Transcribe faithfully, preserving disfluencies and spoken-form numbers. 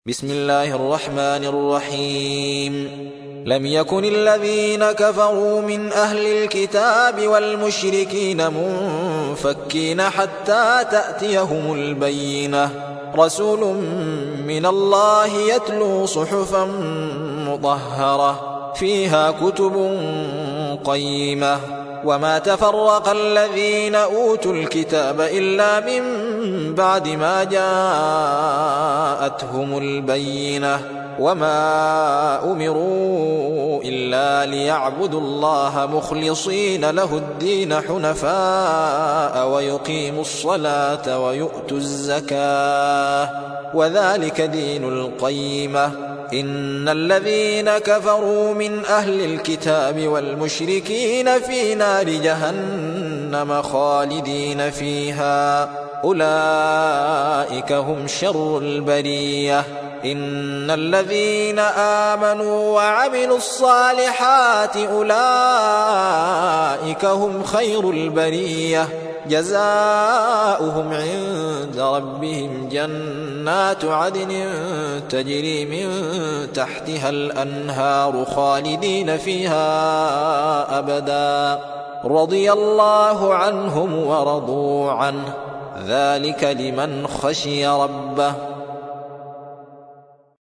بسم الله الرحمن الرحيم لم يكن الذين كفروا من أهل الكتاب والمشركين منفكين حتى تأتيهم البينة رسول من الله يتلو صحفا مطهرة فيها كتب قيمة وما تفرق الذين أوتوا الكتاب إلا من بعد ما جاءتهم البينة وما أمروا إلا ليعبدوا الله مخلصين له الدين حنفاء ويقيموا الصلاة ويؤتوا الزكاة وذلك دين القيمة إن الذين كفروا من أهل الكتاب والمشركين في نار جهنم خالدين فيها أولئك هم شر البرية إن الذين آمنوا وعملوا الصالحات أولئك هم خير البرية جزاؤهم عند ربهم جنات عدن تجري من تحتها الأنهار خالدين فيها أبدا رضي الله عنهم ورضوا عنه ذلك لمن خشي ربه